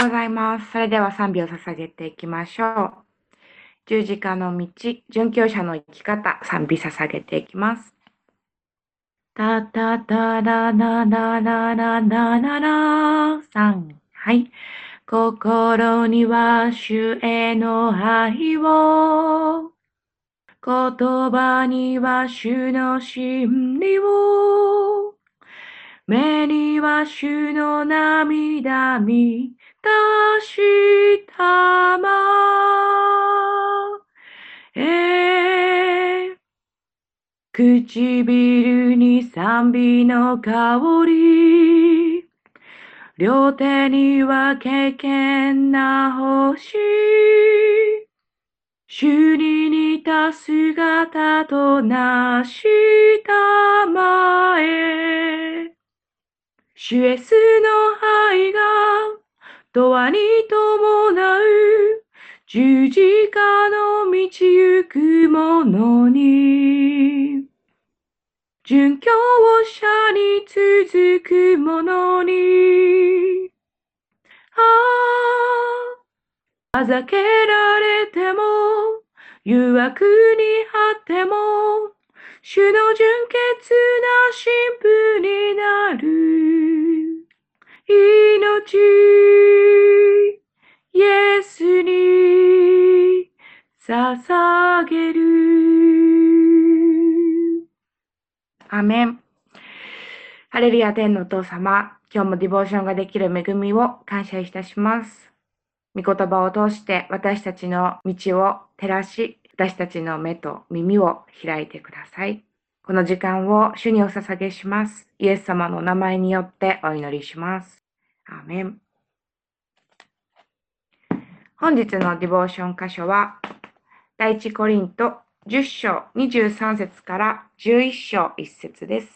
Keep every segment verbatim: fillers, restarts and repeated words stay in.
ございます。それでは賛美を捧げていきましょう。十字架の道、殉教者の生き方、賛美捧げていきます。たたたららららららららさん。はい。心には主への愛を、言葉には主の真理を、目には主の涙満たしたまえ。唇に賛美の香り、両手には敬虔な星、主に似た姿となしたまえ。主イエスの愛が永遠に伴う十字架の道行く者に、殉教者に続く者に、ああ、あざけられても、誘惑にあっても、主の純潔な神父になる。命、イエスに捧げる。アーメン。ハレルヤ天のお父様、今日もディボーションができる恵みを感謝いたします。御言葉を通して私たちの道を照らし、私たちの目と耳を開いてください。この時間を主にお捧げします。イエス様の名前によってお祈りします。アーメン。本日のディボーション箇所は、第一コリントじゅっ章にじゅうさん節からじゅういっ章いち節です。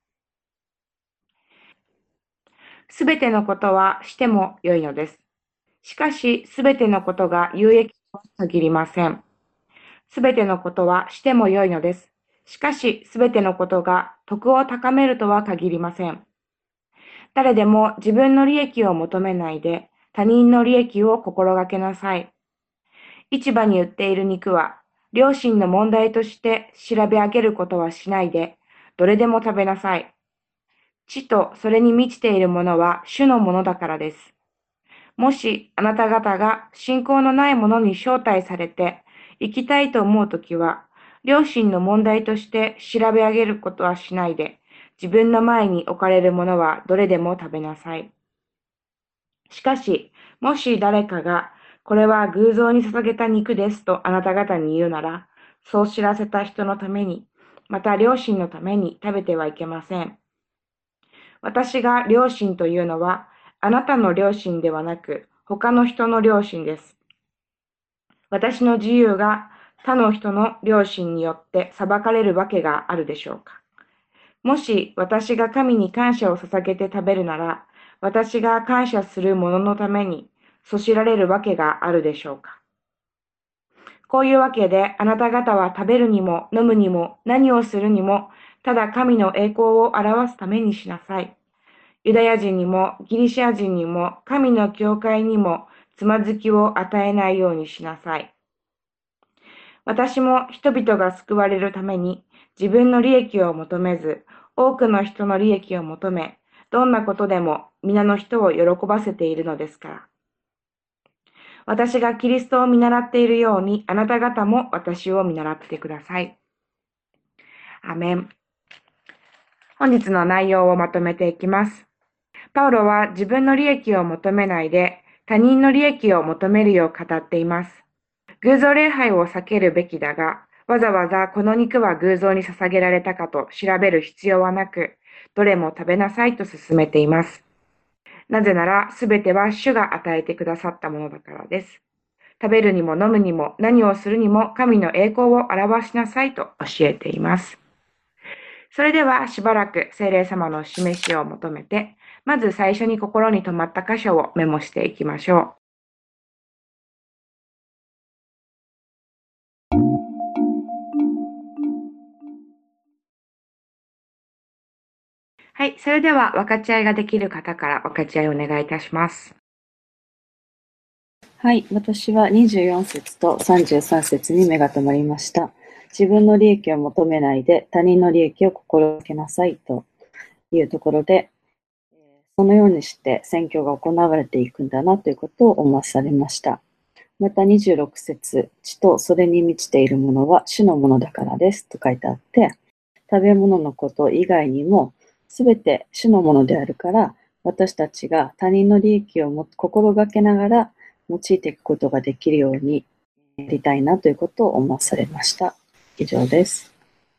すべてのことはしても良いのです。しかし、すべてのことが有益とは限りません。すべてのことはしても良いのです。しかし、すべてのことが徳を高めるとは限りません。誰でも自分の利益を求めないで、他人の利益を心がけなさい。市場に売っている肉は、良心の問題として調べ上げることはしないで、どれでも食べなさい。地とそれに満ちているものは主のものだからです。もしあなた方が信仰のないものに招待されて行きたいと思うときは、良心の問題として調べ上げることはしないで、自分の前に置かれるものはどれでも食べなさい。しかし、もし誰かが、これは偶像に捧げた肉ですとあなた方に言うなら、そう知らせた人のために、また良心のために食べてはいけません。私が良心というのは、あなたの良心ではなく、他の人の良心です。私の自由が他の人の良心によって裁かれるわけがあるでしょうか。もし私が神に感謝を捧げて食べるなら、私が感謝する者のために、そしられるわけがあるでしょうか。こういうわけで、あなた方は食べるにも飲むにも何をするにも、ただ神の栄光を表すためにしなさい。ユダヤ人にもギリシャ人にも神の教会にもつまずきを与えないようにしなさい。私も人々が救われるために自分の利益を求めず、多くの人の利益を求め、どんなことでも皆の人を喜ばせているのですから。私がキリストを見習っているように、あなた方も私を見習ってください。アメン。本日の内容をまとめていきます。パウロは自分の利益を求めないで、他人の利益を求めるよう語っています。偶像礼拝を避けるべきだが、わざわざこの肉は偶像に捧げられたかと調べる必要はなく、どれも食べなさいと勧めています。なぜなら、すべては主が与えてくださったものだからです。食べるにも飲むにも何をするにも神の栄光を表しなさいと教えています。それではしばらく聖霊様の示しを求めて、まず最初に心に留まった箇所をメモしていきましょう。はい、それでは分かち合いができる方から分かち合いをお願いいたします。 はい、私はにじゅうよん節とさんじゅうさん節に目が留まりました。自分の利益を求めないで他人の利益を心がけなさいというところで、そのようにして選挙が行われていくんだなということを思わされました。またにじゅうろく節、地とそれに満ちているものは主のものだからですと書いてあって、食べ物のこと以外にもすべて主のものであるから、私たちが他人の利益をも心がけながら用いていくことができるようにやりたいなということを思わされました。以上です。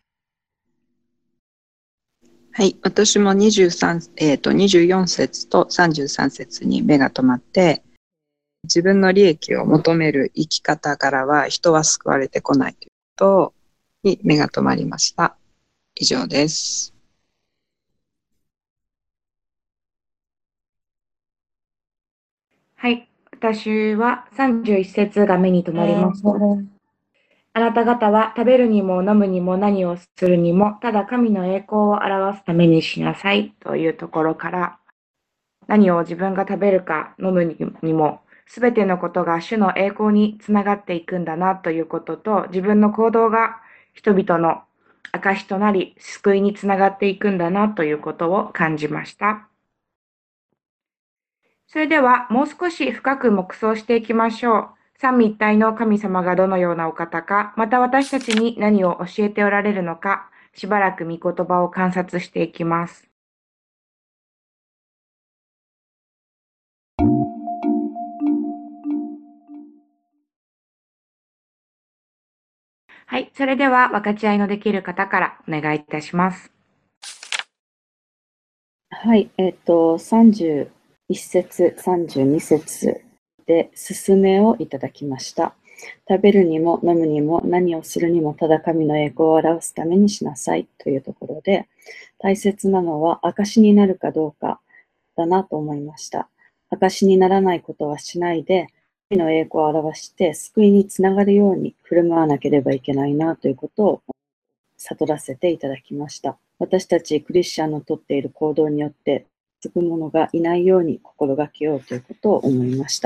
はい、私もにじゅうさん、えーと、にじゅうよん節とさんじゅうさん節に目が留まって、自分の利益を求める生き方からは人は救われてこないということに目が留まりました。以上です。 はい。私はさんじゅういち節が目に留まりました。あなた方は食べるにも飲むにも何をするにも、ただ神の栄光を表すためにしなさいというところから、何を自分が食べるか飲むにも、すべてのことが主の栄光につながっていくんだなということと、自分の行動が人々の証となり、救いにつながっていくんだなということを感じました。それでは、もう少し深く黙想していきましょう。三位一体の神様がどのようなお方か、また私たちに何を教えておられるのか、しばらく御言葉を観察していきます。はい、それでは分かち合いのできる方からお願いいたします。 はい、えっ、と、さんじゅういち節、さんじゅうに節で勧めをいただきました。食べるにも飲むにも何をするにもただ神の栄光を表すためにしなさいというところで、大切なのは証になるかどうかだなと思いました。証にならないことはしないで、神の栄光を表して救いにつながるように振る舞わなければいけないなということを悟らせていただきました。私たちクリスチャンのとっている行動によってつく者がいないように心がけようということを思いました。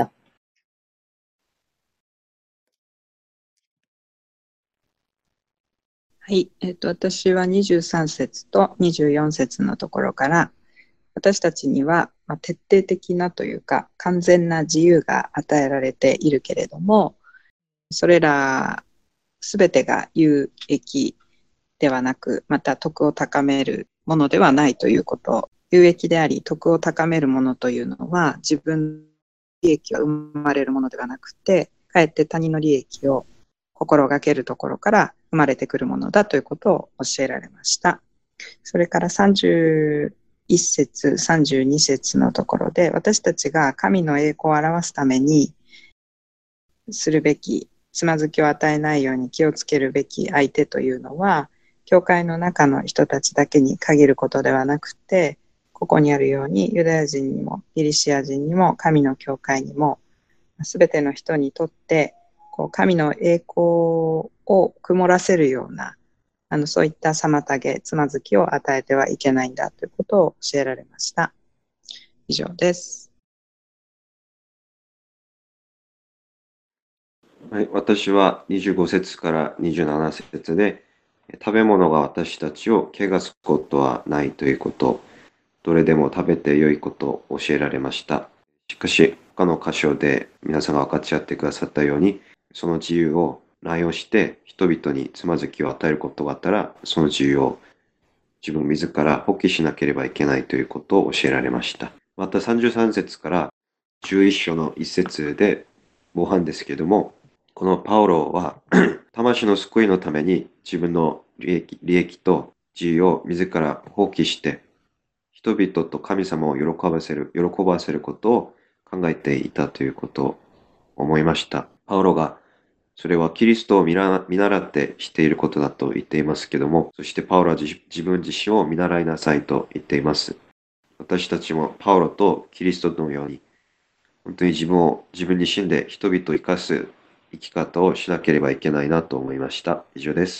はい、えーと、私はにじゅうさん節とにじゅうよん節のところから、私たちには、まあ、徹底的なというか完全な自由が与えられているけれども、それらすべてが有益ではなく、また徳を高めるものではないということ。有益であり徳を高めるものというのは、自分の利益が生まれるものではなくて、かえって他人の利益を心がけるところから生まれてくるものだということを教えられました。それからさんじゅういち節、さんじゅうに節のところで、私たちが神の栄光を表すためにするべき、つまずきを与えないように気をつけるべき相手というのは、教会の中の人たちだけに限ることではなくて、ここにあるようにユダヤ人にもギリシア人にも神の教会にも、すべての人にとってこう神の栄光を曇らせるような、あのそういった妨げ、つまずきを与えてはいけないんだということを教えられました。以上です。 はい、私はにじゅうご節からにじゅうなな節で、食べ物が私たちを汚すことはないということ、どれでも食べて良いことを教えられました。しかし、他の箇所で皆さんが分かち合ってくださったように、その自由を乱用して人々につまずきを与えることがあったら、その自由を自分自ら放棄しなければいけないということを教えられました。またさんじゅうさん節からじゅういっ章のいち節で模範ですけれども、このパウロは魂の救いのために自分の利益、利益と自由を自ら放棄して人々と神様を喜ばせる、喜ばせることを考えていたということを思いました。パウロがそれはキリストを見習ってしていることだと言っていますけども、そしてパウロは自分自身を見習いなさいと言っています。私たちもパウロとキリストのように、本当に自分を自分自身で人々を生かす生き方をしなければいけないなと思いました。以上です。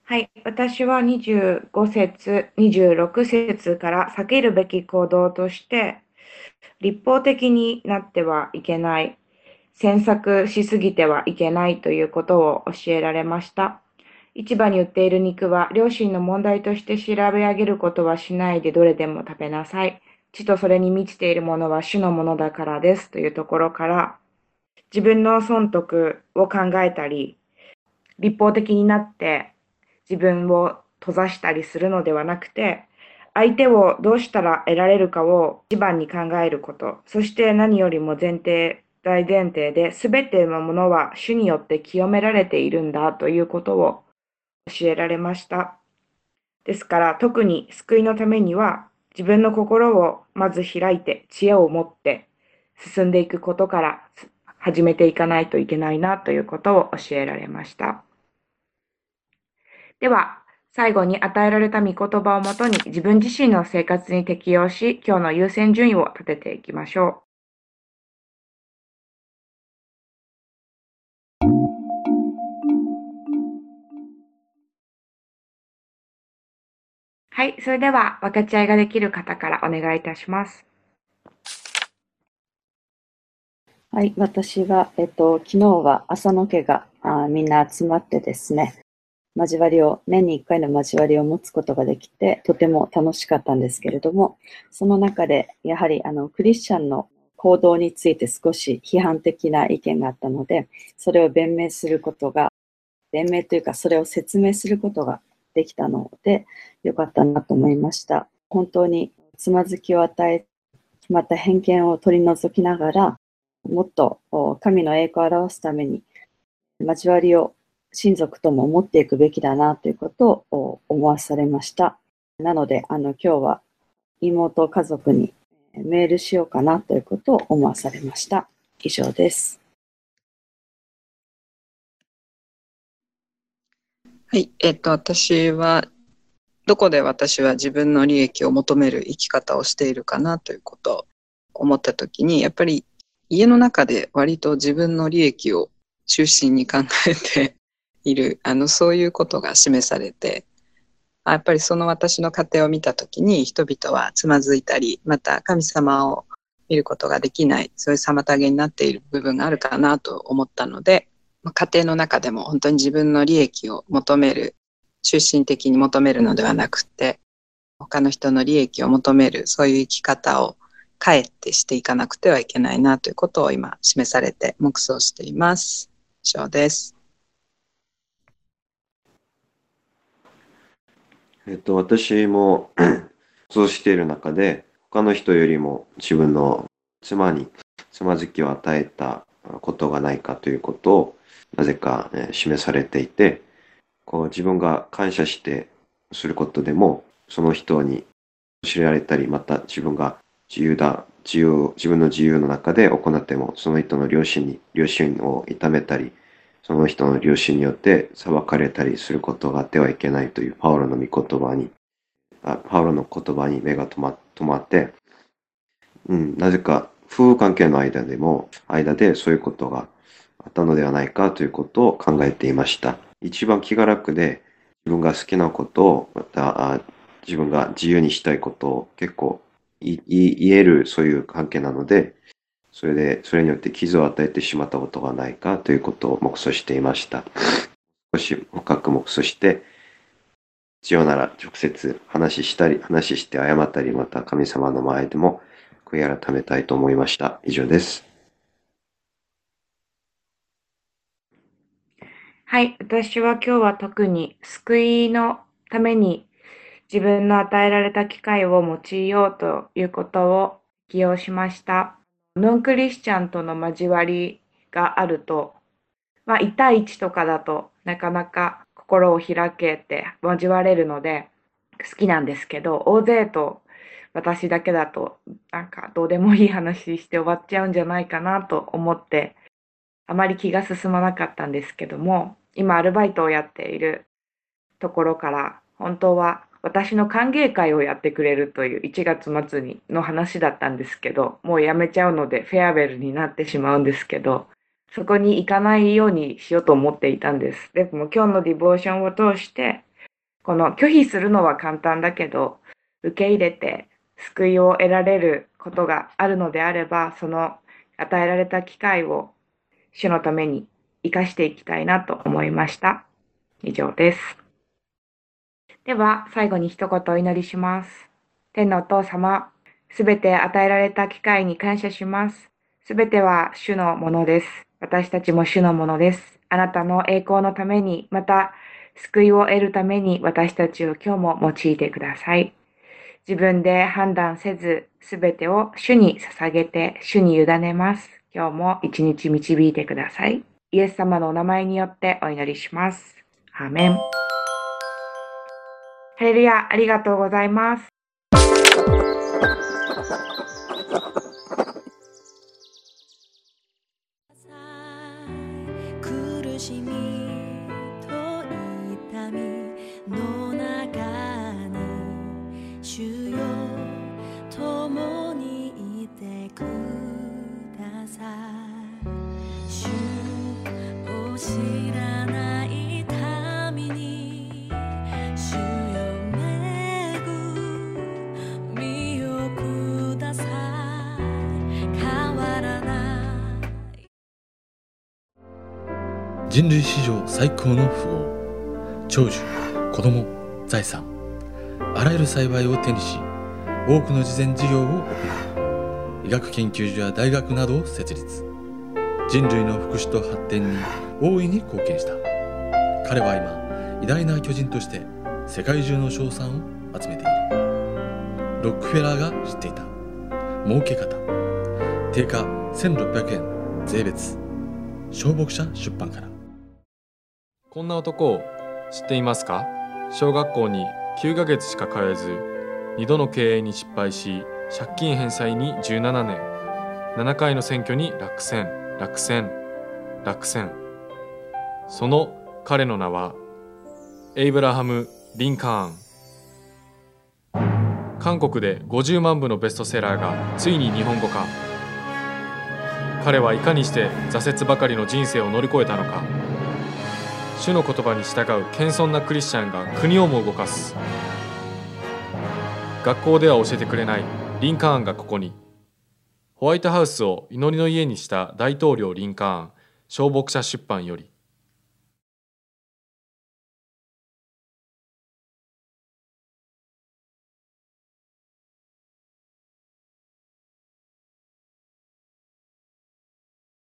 はい、私はにじゅうご節、にじゅうろく節から避けるべき行動として、立法的になってはいけない、詮索しすぎてはいけないということを教えられました。市場に売っている肉は良心の問題として調べ上げることはしないでどれでも食べなさい。地とそれに満ちているものは主のものだからですというところから、自分の損得を考えたり、立法的になって自分を閉ざしたりするのではなくて、相手をどうしたら得られるかを一番に考えること、そして何よりも前提、大前提で、すべてのものは主によって清められているんだということを教えられました。ですから特に救いのためには自分の心をまず開いて知恵を持って進んでいくことから始めていかないといけないなということを教えられました。では最後に与えられた御言葉をもとに自分自身の生活に適用し、今日の優先順位を立てていきましょう。はい、それでは分かち合いができる方からお願いいたします。 はい、私は、えっと、昨日は朝の家があみんな集まってですね、交わりを、年にいっかいの交わりを持つことができて、とても楽しかったんですけれども、その中で、やはり、あの、クリスチャンの行動について少し批判的な意見があったので、それを弁明することが、弁明というか、それを説明することができたので、よかったなと思いました。本当につまずきを与え、また偏見を取り除きながら、もっと神の栄光を表すために、交わりを親族とも持っていくべきだなということを思わされました。なので、あの今日は妹家族にメールしようかなということを思わされました。以上です。 はい、えっと、私は、どこで私は自分の利益を求める生き方をしているかなということを思ったときに、やっぱり家の中で割と自分の利益を中心に考えている、あの、そういうことが示されて、やっぱりその私の家庭を見たときに人々はつまずいたり、また神様を見ることができない、そういう妨げになっている部分があるかなと思ったので、家庭の中でも本当に自分の利益を求める、中心的に求めるのではなくて、他の人の利益を求める、そういう生き方をかえってしていかなくてはいけないなということを今示されて黙想しています。以上です。 えっと、私もそうしている中で、他の人よりも自分の妻につまずきを与えたことがないかということをなぜかえー示されていて、こう自分が感謝してすることでも、その人に知られたり、また自分が自由だ、自由、自分の自由の中で行っても、その人の良心に、良心を痛めたり、その人の良心によって裁かれたりすることがあってはいけないというパウロの御言葉に、あパウロの言葉に目が止ま止まって、うん、なぜか夫婦関係の間でも、間でそういうことがあったのではないかということを考えていました。一番気が楽で、自分が好きなことを、またあ自分が自由にしたいことを結構いい言えるそういう関係なので、それで、それによって傷を与えてしまったことがないかということを黙想していました。少し深く黙想して、必要なら直接話したり、話して謝ったり、また神様の前でも悔い改めたいと思いました。以上です。 はい、私は今日は特に救いのために自分の与えられた機会を用いようということを起用しました。ノンクリスチャンとの交わりがあると、まあ、いち対いちとかだとなかなか心を開けて交われるので好きなんですけど、大勢と私だけだとなんかどうでもいい話して終わっちゃうんじゃないかなと思ってあまり気が進まなかったんですけども、今アルバイトをやっているところから本当は私の歓迎会をやってくれるといういちがつ末にの話だったんですけど、もうやめちゃうのでフェアウェルになってしまうんですけど、そこに行かないようにしようと思っていたんです。でも今日のディボーションを通してこの拒否するのは簡単だけど、受け入れて救いを得られることがあるのであれば、その与えられた機会を主のために生かしていきたいなと思いました。以上です。では、最後に一言お祈りします。天のお父様、すべて与えられた機会に感謝します。すべては主のものです。私たちも主のものです。あなたの栄光のために、また救いを得るために私たちを今日も用いてください。自分で判断せず、すべてを主に捧げて、主に委ねます。今日も一日導いてください。イエス様のお名前によってお祈りします。アーメン。ハレルヤ、ありがとうございます。 苦しみと痛みの中に主よ共にいてください。主を知らない民に主よ恵みをください。変わらない人類史上最高の富豪、長寿、子供、財産、あらゆる幸いを手にし、多くの慈善事業を行い、医学研究所や大学などを設立。人類の福祉と発展に大いに貢献した。彼は今、偉大な巨人として世界中の称賛を集めている。ロックフェラーが知っていた儲け方。定価せんろっぴゃくえん税別。小牧者出版から。 こんな男を知っていますか？小学校にきゅうかげつしか通えず、にどの経営に失敗し、借金返済にじゅうななねん、ななかいの選挙に落選、落選、落選。その彼の名は、エイブラハム・リンカーン。韓国でごじゅうまんぶのベストセラーがついに日本語化。彼はいかにして挫折ばかりの人生を乗り越えたのか。主の言葉に従う謙遜なクリスチャンが国をも動かす。学校では教えてくれないリンカーンがここに。ホワイトハウスを祈りの家にした大統領リンカーン、小牧者出版より。